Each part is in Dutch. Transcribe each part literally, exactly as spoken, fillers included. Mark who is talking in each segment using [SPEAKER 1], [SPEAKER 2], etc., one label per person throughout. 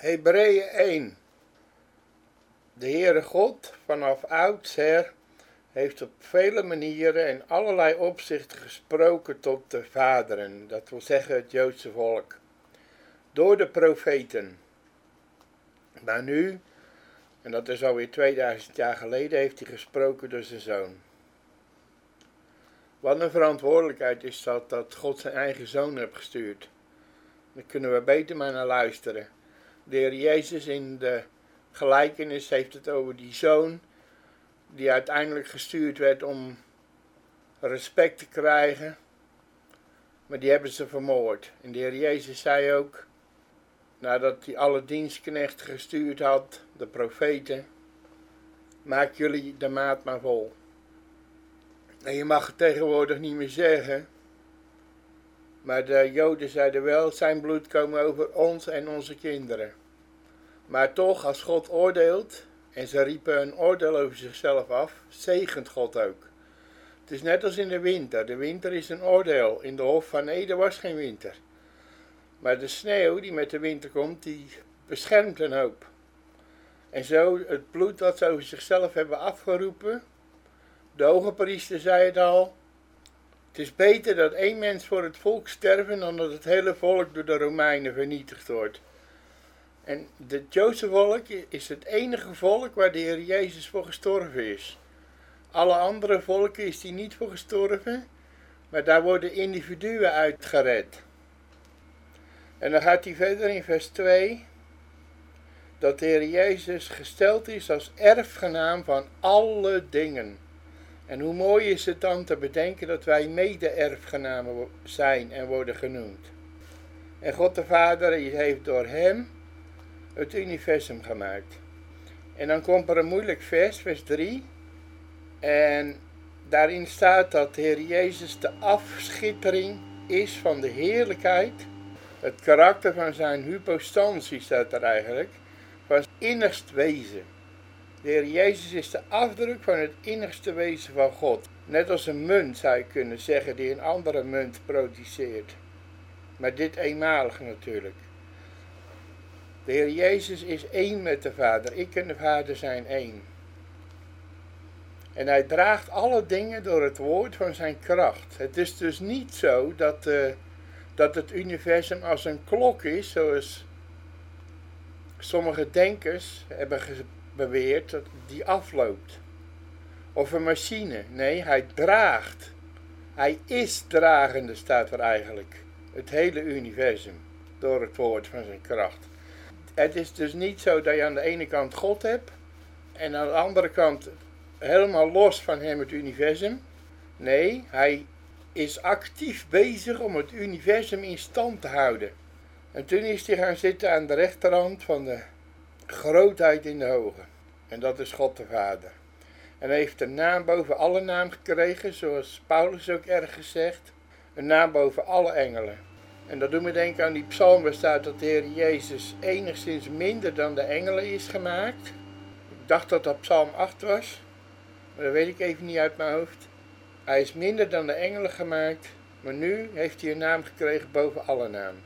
[SPEAKER 1] Hebreeën één. De Heere God vanaf oudsher heeft op vele manieren en allerlei opzichten gesproken tot de vaderen, dat wil zeggen het Joodse volk, door de profeten. Maar nu, en dat is alweer tweeduizend jaar geleden, heeft hij gesproken door zijn zoon. Wat een verantwoordelijkheid is dat, dat God zijn eigen zoon heeft gestuurd. Daar kunnen we beter maar naar luisteren. De Heer Jezus in de gelijkenis heeft het over die zoon die uiteindelijk gestuurd werd om respect te krijgen, maar die hebben ze vermoord. En de Heer Jezus zei ook, nadat hij alle dienstknechten gestuurd had, de profeten, maak jullie de maat maar vol. En je mag het tegenwoordig niet meer zeggen, maar de Joden zeiden wel, zijn bloed komen over ons en onze kinderen. Maar toch, als God oordeelt, en ze riepen een oordeel over zichzelf af, zegent God ook. Het is net als in de winter. De winter is een oordeel. In de Hof van Eden was geen winter. Maar de sneeuw die met de winter komt, die beschermt een hoop. En zo het bloed dat ze over zichzelf hebben afgeroepen. De hoge priester zei het al. Het is beter dat één mens voor het volk sterven dan dat het hele volk door de Romeinen vernietigd wordt. En het Joodse volk is het enige volk waar de Heer Jezus voor gestorven is. Alle andere volken is hij niet voor gestorven, maar daar worden individuen uitgered. En dan gaat hij verder in vers twee, dat de Heer Jezus gesteld is als erfgenaam van alle dingen. En hoe mooi is het dan te bedenken dat wij mede-erfgenamen zijn en worden genoemd. En God de Vader heeft door hem het universum gemaakt. En dan komt er een moeilijk vers, vers drie. En daarin staat dat de Heer Jezus de afschittering is van de heerlijkheid. Het karakter van zijn hypostantie staat er eigenlijk. Van zijn innigst wezen. De Heer Jezus is de afdruk van het innigste wezen van God. Net als een munt zou je kunnen zeggen die een andere munt produceert. Maar dit eenmalig natuurlijk. De Heer Jezus is één met de Vader. Ik en de Vader zijn één. En hij draagt alle dingen door het woord van zijn kracht. Het is dus niet zo dat, uh, dat het universum als een klok is, zoals sommige denkers hebben beweerd, dat die afloopt. Of een machine. Nee, hij draagt. Hij is dragende, staat er eigenlijk. Het hele universum. Door het woord van zijn kracht. Het is dus niet zo dat je aan de ene kant God hebt. En aan de andere kant helemaal los van hem het universum. Nee, hij is actief bezig om het universum in stand te houden. En toen is hij gaan zitten aan de rechterhand van de grootheid in de hoge. En dat is God de Vader. En hij heeft een naam boven alle naam gekregen, zoals Paulus ook ergens zegt. Een naam boven alle engelen. En dat doet me denken aan die psalm waar staat dat de Heer Jezus enigszins minder dan de engelen is gemaakt. Ik dacht dat dat psalm acht was, maar dat weet ik even niet uit mijn hoofd. Hij is minder dan de engelen gemaakt, maar nu heeft hij een naam gekregen boven alle naam.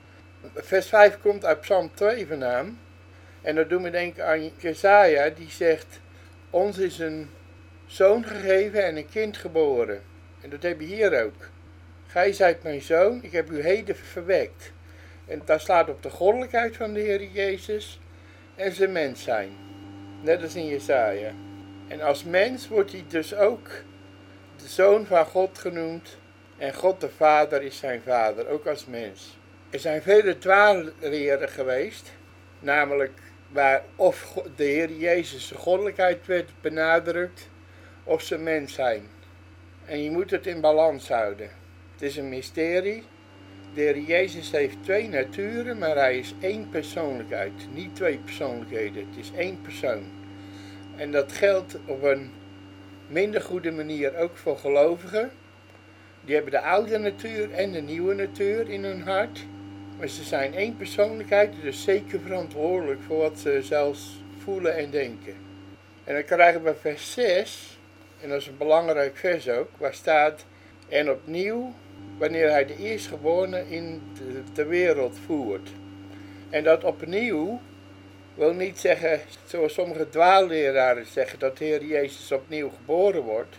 [SPEAKER 1] Vers vijf komt uit psalm twee vandaan. En dat doet me denken aan Jesaja die zegt, ons is een zoon gegeven en een kind geboren. En dat heb je hier ook. Gij zijt mijn zoon, ik heb u heden verwekt. En dat slaat op de goddelijkheid van de Heer Jezus en zijn mens zijn. Net als in Jesaja. En als mens wordt hij dus ook de zoon van God genoemd. En God de Vader is zijn vader, ook als mens. Er zijn vele dwaalleren geweest. Namelijk waar of de Heer Jezus de goddelijkheid werd benadrukt. Of zijn mens zijn. En je moet het in balans houden. Het is een mysterie. De Heer Jezus heeft twee naturen, maar hij is één persoonlijkheid. Niet twee persoonlijkheden, het is één persoon. En dat geldt op een minder goede manier ook voor gelovigen. Die hebben de oude natuur en de nieuwe natuur in hun hart. Maar ze zijn één persoonlijkheid, dus zeker verantwoordelijk voor wat ze zelfs voelen en denken. En dan krijgen we vers zes, en dat is een belangrijk vers ook, waar staat, en opnieuw, wanneer hij de eerstgeborene in de, de wereld voert. En dat opnieuw, wil niet zeggen, zoals sommige dwaalleraren zeggen, dat de Heer Jezus opnieuw geboren wordt.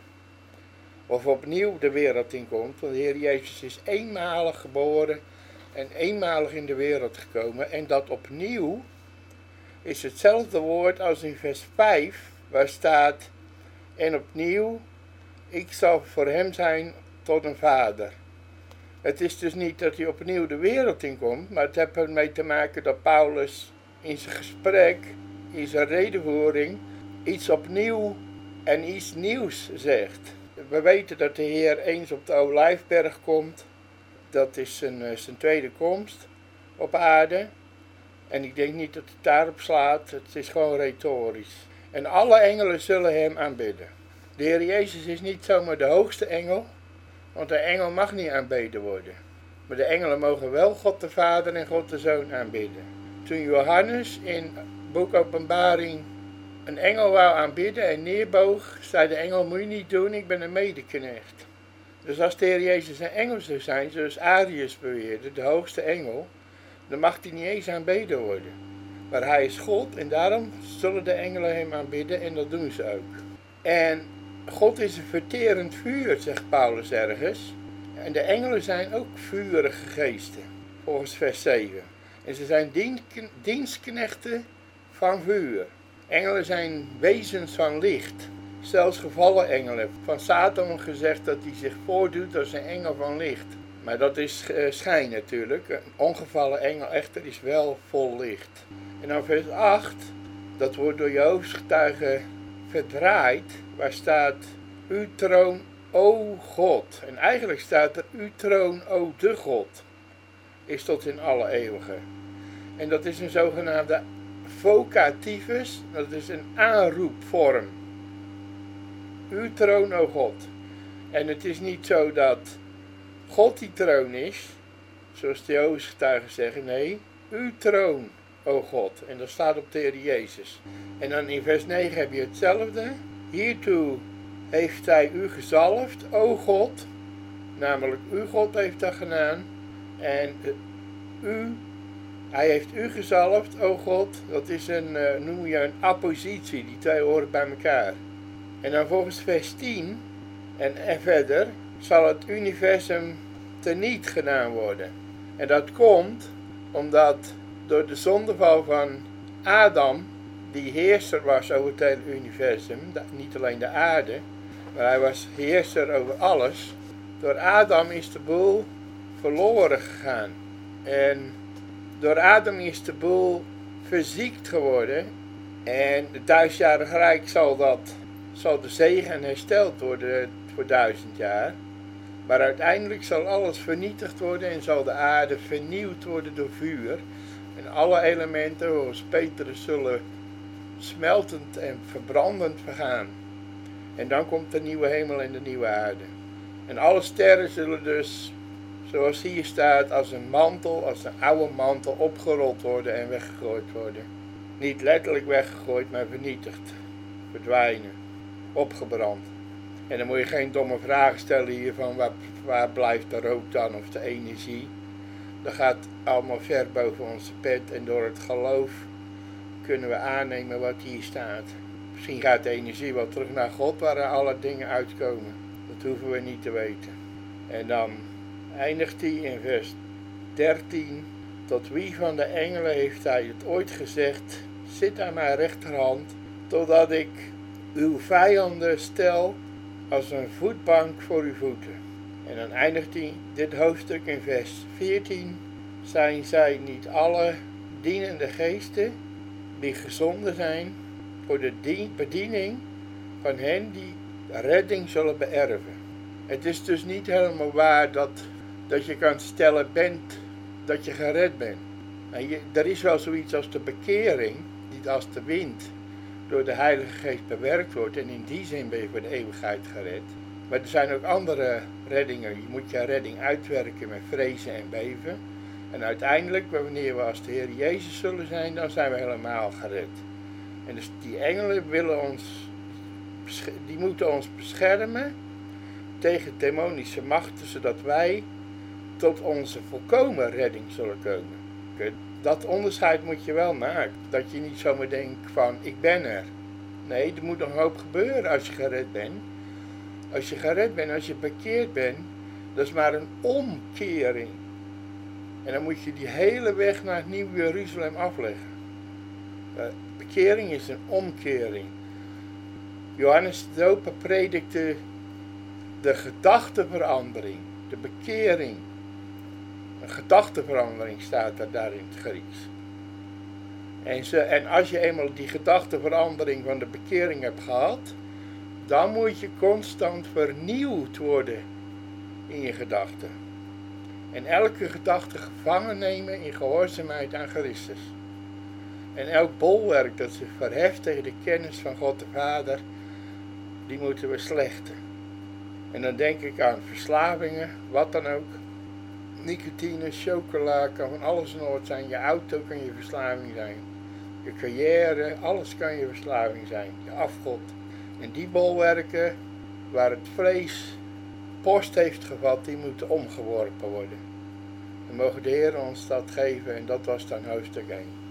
[SPEAKER 1] Of opnieuw de wereld inkomt. Want de Heer Jezus is eenmalig geboren en eenmalig in de wereld gekomen. En dat opnieuw is hetzelfde woord als in vers vijf, waar staat, en opnieuw, ik zal voor hem zijn tot een vader. Het is dus niet dat hij opnieuw de wereld inkomt, maar het heeft ermee te maken dat Paulus in zijn gesprek, in zijn redenvoering, iets opnieuw en iets nieuws zegt. We weten dat de Heer eens op de Olijfberg komt. Dat is zijn, zijn tweede komst op aarde. En ik denk niet dat het daarop slaat. Het is gewoon retorisch. En alle engelen zullen hem aanbidden. De Heer Jezus is niet zomaar de hoogste engel. Want de engel mag niet aanbeden worden. Maar de engelen mogen wel God de Vader en God de Zoon aanbidden. Toen Johannes in boek Openbaring een engel wou aanbidden en neerboog, zei de engel, moet je niet doen, ik ben een medeknecht. Dus als de Heer Jezus een engel zou zijn, zoals Arius beweerde, de hoogste engel, dan mag hij niet eens aanbeden worden. Maar hij is God en daarom zullen de engelen hem aanbidden en dat doen ze ook. En God is een verterend vuur, zegt Paulus ergens. En de engelen zijn ook vurige geesten, volgens vers zeven. En ze zijn dienstknechten van vuur. Engelen zijn wezens van licht. Zelfs gevallen engelen. Van Satan gezegd dat hij zich voordoet als een engel van licht. Maar dat is uh, schijn natuurlijk. Een ongevallen engel echter is wel vol licht. En dan vers acht. Dat wordt door Jehovah's getuigen verdraaid. Waar staat, uw troon, o God. En eigenlijk staat er, uw troon, o de God. Is tot in alle eeuwigen. En dat is een zogenaamde vocativus, dat is een aanroepvorm. Uw troon, o God. En het is niet zo dat God die troon is, zoals de Jehovah's getuigen zeggen, nee, uw troon, o God. En dat staat op de Heer Jezus. En dan in vers negen heb je hetzelfde. Hiertoe heeft hij u gezalfd, o God. Namelijk, uw God heeft dat gedaan. En u, hij heeft u gezalfd, o God. Dat is een, uh, noem je een appositie, die twee horen bij elkaar. En dan volgens vers tien en, en verder zal het universum teniet gedaan worden. En dat komt omdat door de zondeval van Adam, die heerser was over het hele universum, niet alleen de aarde, maar hij was heerser over alles. Door Adam is de boel verloren gegaan. En door Adam is de boel verziekt geworden. En het duizendjarig rijk zal, dat, zal de zegen hersteld worden voor duizend jaar. Maar uiteindelijk zal alles vernietigd worden en zal de aarde vernieuwd worden door vuur. En alle elementen, zoals Petrus, zullen smeltend en verbrandend vergaan. En dan komt de nieuwe hemel en de nieuwe aarde. En alle sterren zullen dus, zoals hier staat, als een mantel, als een oude mantel, opgerold worden en weggegooid worden. Niet letterlijk weggegooid, maar vernietigd. Verdwijnen. Opgebrand. En dan moet je geen domme vragen stellen hier van waar, waar blijft de rook dan of de energie. Dat gaat allemaal ver boven onze pet en door het geloof kunnen we aannemen wat hier staat. Misschien gaat de energie wel terug naar God waar alle dingen uitkomen. Dat hoeven we niet te weten. En dan eindigt hij in vers dertien. Tot wie van de engelen heeft hij het ooit gezegd, zit aan mijn rechterhand, totdat ik uw vijanden stel als een voetbank voor uw voeten. En dan eindigt hij dit hoofdstuk in vers veertien. Zijn zij niet alle dienende geesten die gezonden zijn voor de bediening van hen die redding zullen beërven. Het is dus niet helemaal waar dat, dat je kan stellen bent, dat je gered bent. En je, er is wel zoiets als de bekering, die als de wind door de Heilige Geest bewerkt wordt. En in die zin ben je voor de eeuwigheid gered. Maar er zijn ook andere reddingen. Je moet je redding uitwerken met vrezen en beven. En uiteindelijk, wanneer we als de Heer Jezus zullen zijn, dan zijn we helemaal gered. En dus die engelen willen ons, die moeten ons beschermen tegen demonische machten, zodat wij tot onze volkomen redding zullen komen. dat onderscheid moet je wel maken. Dat je niet zomaar denkt van, ik ben er. Nee, er moet nog een hoop gebeuren als je gered bent. Als je gered bent, als je bekeerd bent, dat is maar een omkering. En dan moet je die hele weg naar het Nieuwe Jeruzalem afleggen. De bekering is een omkering. Johannes de Doper predikte de gedachteverandering, de bekering. Een gedachteverandering staat er daar in het Grieks. En, ze, en als je eenmaal die gedachteverandering van de bekering hebt gehad, dan moet je constant vernieuwd worden in je gedachten. En elke gedachte gevangen nemen in gehoorzaamheid aan Christus. En elk bolwerk dat zich verheft tegen de kennis van God de Vader, die moeten we slechten. En dan denk ik aan verslavingen, wat dan ook. Nicotine, chocola, kan van alles en nog wat zijn. Je auto kan je verslaving zijn. Je carrière, alles kan je verslaving zijn. Je afgod. En die bolwerken waar het vlees post heeft gevat, die moeten omgeworpen worden. Dan mogen de Heer ons dat geven en dat was dan hoofdstuk één.